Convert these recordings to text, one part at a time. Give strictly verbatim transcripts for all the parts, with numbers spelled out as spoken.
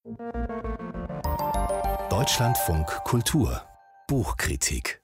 Deutschlandfunk Kultur Buchkritik.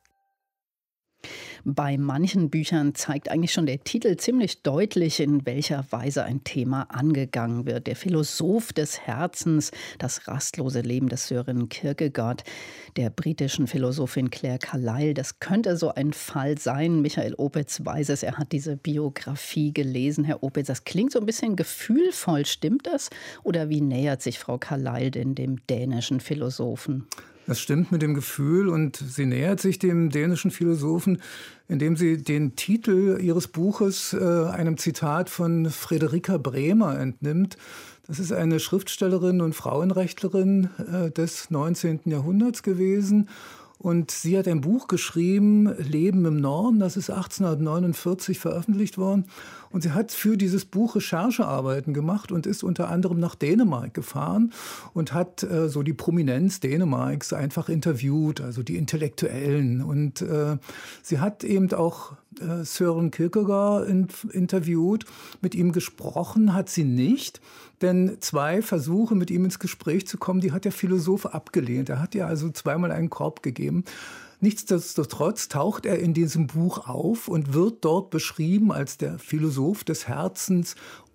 Bei manchen Büchern zeigt eigentlich schon der Titel ziemlich deutlich, in welcher Weise ein Thema angegangen wird. Der Philosoph des Herzens, das rastlose Leben des Søren Kierkegaard, der britischen Philosophin Claire Carlyle. Das könnte so ein Fall sein. Michael Opitz weiß es, er hat diese Biografie gelesen. Herr Opitz, das klingt so ein bisschen gefühlvoll. Stimmt das? Oder wie nähert sich Frau Carlyle denn dem dänischen Philosophen? Das stimmt mit dem Gefühl, und sie nähert sich dem dänischen Philosophen, indem sie den Titel ihres Buches äh, einem Zitat von Fredrika Bremer entnimmt. Das ist eine Schriftstellerin und Frauenrechtlerin äh, des neunzehnten Jahrhunderts gewesen. Und sie hat ein Buch geschrieben, Leben im Norden, das ist achtzehnhundertneunundvierzig veröffentlicht worden. Und sie hat für dieses Buch Recherchearbeiten gemacht und ist unter anderem nach Dänemark gefahren und hat äh, so die Prominenz Dänemarks einfach interviewt, also die Intellektuellen. Und äh, sie hat eben auch äh, Søren Kierkegaard in, interviewt, mit ihm gesprochen hat sie nicht. Denn zwei Versuche, mit ihm ins Gespräch zu kommen, die hat der Philosoph abgelehnt. Er hat ihr also zweimal einen Korb gegeben. Nichtsdestotrotz taucht er in diesem Buch auf und wird dort beschrieben als der Philosoph des Herzens,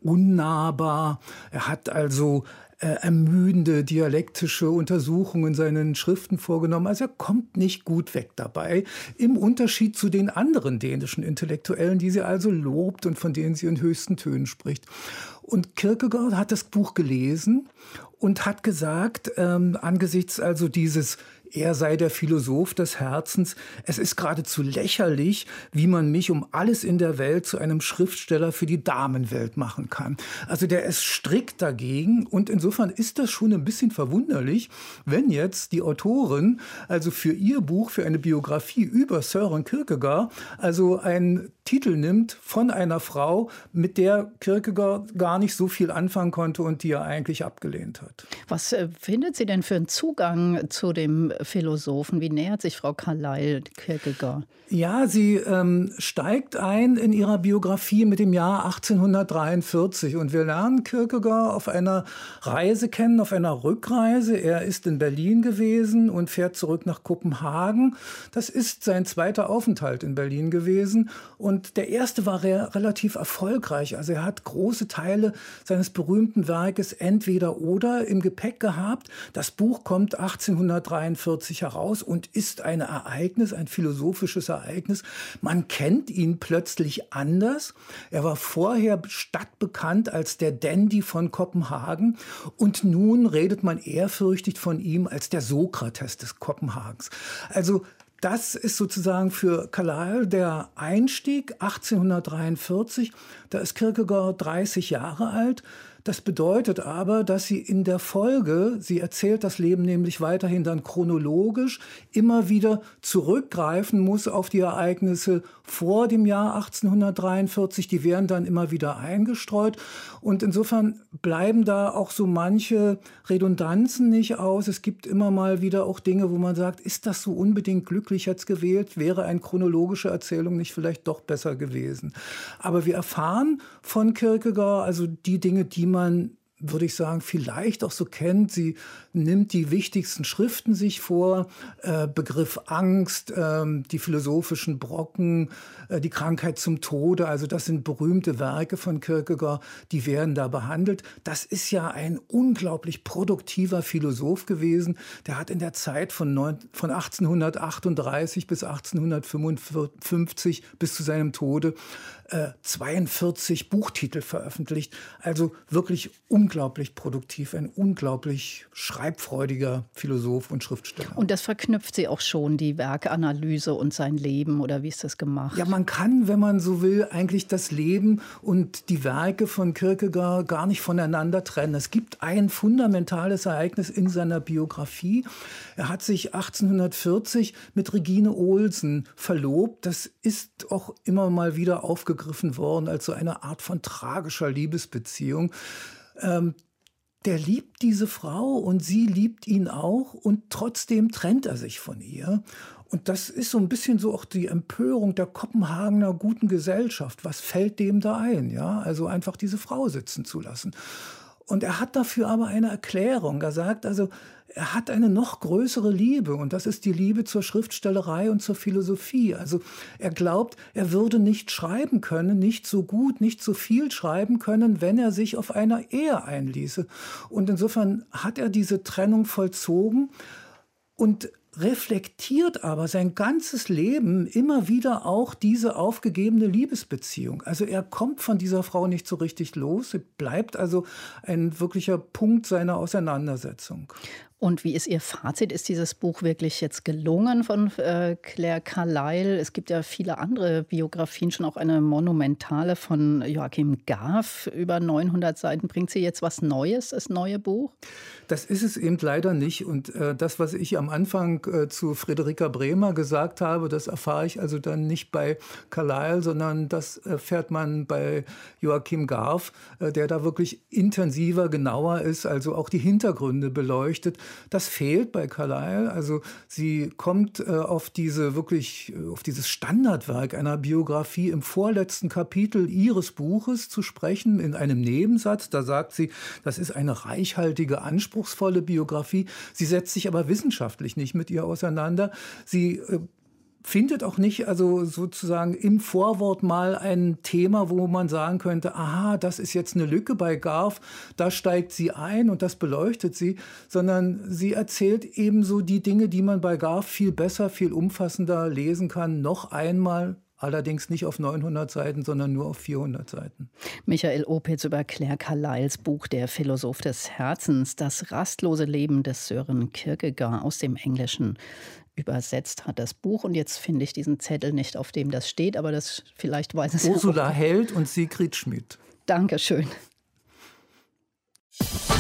unnahbar. Er hat also äh, ermüdende dialektische Untersuchungen in seinen Schriften vorgenommen. Also er kommt nicht gut weg dabei, im Unterschied zu den anderen dänischen Intellektuellen, die sie also lobt und von denen sie in höchsten Tönen spricht. Und Kierkegaard hat das Buch gelesen und hat gesagt, ähm, angesichts also dieses, er sei der Philosoph des Herzens, es ist geradezu lächerlich, wie man mich um alles in der Welt zu einem Schriftsteller für die Damenwelt machen kann. Also der ist strikt dagegen, und insofern ist das schon ein bisschen verwunderlich, wenn jetzt die Autorin also für ihr Buch, für eine Biografie über Søren Kierkegaard, also einen Titel nimmt von einer Frau, mit der Kierkegaard gar nicht so viel anfangen konnte und die er eigentlich abgelehnt hat. Was äh, findet sie denn für einen Zugang zu dem Philosophen? Wie nähert sich Frau Carlyle Kierkegaard? Ja, sie ähm, steigt ein in ihrer Biografie mit dem Jahr achtzehnhundertdreiundvierzig. Und wir lernen Kierkegaard auf einer Reise kennen, auf einer Rückreise. Er ist in Berlin gewesen und fährt zurück nach Kopenhagen. Das ist sein zweiter Aufenthalt in Berlin gewesen. Und der erste war re- relativ erfolgreich. Also er hat große Teile seines berühmten Werkes Entweder oder im Gepäck gehabt. Das Buch kommt achtzehnhundertdreiundvierzig heraus und ist ein Ereignis, ein philosophisches Ereignis. Man kennt ihn plötzlich anders. Er war vorher stadtbekannt als der Dandy von Kopenhagen, und nun redet man ehrfürchtig von ihm als der Sokrates des Kopenhagens. Also das ist sozusagen für Carlyle der Einstieg, achtzehnhundertdreiundvierzig. Da ist Kierkegaard dreißig Jahre alt. Das bedeutet aber, dass sie in der Folge, sie erzählt das Leben nämlich weiterhin dann chronologisch, immer wieder zurückgreifen muss auf die Ereignisse vor dem Jahr achtzehnhundertdreiundvierzig. Die werden dann immer wieder eingestreut. Und insofern bleiben da auch so manche Redundanzen nicht aus. Es gibt immer mal wieder auch Dinge, wo man sagt, ist das so unbedingt glücklich jetzt gewählt? Wäre eine chronologische Erzählung nicht vielleicht doch besser gewesen? Aber wir erfahren von Kierkegaard also die Dinge, die man, würde ich sagen, vielleicht auch so kennt. Sie nimmt die wichtigsten Schriften sich vor, äh, Begriff Angst, äh, die philosophischen Brocken, äh, die Krankheit zum Tode. Also das sind berühmte Werke von Kierkegaard, die werden da behandelt. Das ist ja ein unglaublich produktiver Philosoph gewesen. Der hat in der Zeit von, neun, von achtzehnhundertachtunddreißig bis achtzehnhundertfünfundfünfzig bis zu seinem Tode äh, zweiundvierzig Buchtitel veröffentlicht. Also wirklich unglaublich produktiv, ein unglaublich schreibfreudiger Philosoph und Schriftsteller. Und das verknüpft sie auch schon, die Werkanalyse und sein Leben, oder wie ist das gemacht? Ja, man kann, wenn man so will, eigentlich das Leben und die Werke von Kierkegaard gar nicht voneinander trennen. Es gibt ein fundamentales Ereignis in seiner Biografie. Er hat sich achtzehnhundertvierzig mit Regine Olsen verlobt. Das ist auch immer mal wieder aufgegriffen worden als so eine Art von tragischer Liebesbeziehung. Ähm, der liebt diese Frau und sie liebt ihn auch, und trotzdem trennt er sich von ihr. Und das ist so ein bisschen so auch die Empörung der Kopenhagener guten Gesellschaft. Was fällt dem da ein? Ja, also einfach diese Frau sitzen zu lassen. Und er hat dafür aber eine Erklärung. Er sagt also, er hat eine noch größere Liebe und das ist die Liebe zur Schriftstellerei und zur Philosophie. Also er glaubt, er würde nicht schreiben können, nicht so gut, nicht so viel schreiben können, wenn er sich auf eine Ehe einließe. Und insofern hat er diese Trennung vollzogen und reflektiert aber sein ganzes Leben immer wieder auch diese aufgegebene Liebesbeziehung. Also er kommt von dieser Frau nicht so richtig los. Sie bleibt also ein wirklicher Punkt seiner Auseinandersetzung. Und wie ist Ihr Fazit? Ist dieses Buch wirklich jetzt gelungen von äh, Claire Carlyle? Es gibt ja viele andere Biografien, schon auch eine monumentale von Joachim Garf. Über neunhundert Seiten. Bringt sie jetzt was Neues, das neue Buch? Das ist es eben leider nicht. Und äh, das, was ich am Anfang äh, zu Friederika Bremer gesagt habe, das erfahre ich also dann nicht bei Carlyle, sondern das erfährt man bei Joachim Garf, äh, der da wirklich intensiver, genauer ist, also auch die Hintergründe beleuchtet. Das fehlt bei Carlyle. Also sie kommt äh, auf diese wirklich, auf dieses Standardwerk einer Biografie im vorletzten Kapitel ihres Buches zu sprechen, in einem Nebensatz. Da sagt sie, das ist eine reichhaltige, anspruchsvolle Biografie. Sie setzt sich aber wissenschaftlich nicht mit ihr auseinander. Sie äh, findet auch nicht, also sozusagen im Vorwort mal ein Thema, wo man sagen könnte, aha, das ist jetzt eine Lücke bei Garf, da steigt sie ein und das beleuchtet sie, sondern sie erzählt ebenso die Dinge, die man bei Garf viel besser, viel umfassender lesen kann, noch einmal. Allerdings nicht auf neunhundert Seiten, sondern nur auf vierhundert Seiten. Michael Opitz über Claire Carlyles Buch Der Philosoph des Herzens, das rastlose Leben des Søren Kierkegaard aus dem Englischen übersetzt hat das Buch. Und jetzt finde ich diesen Zettel nicht, auf dem das steht, aber das vielleicht weiß es Ursula ja auch. Held und Sigrid Schmidt. Dankeschön.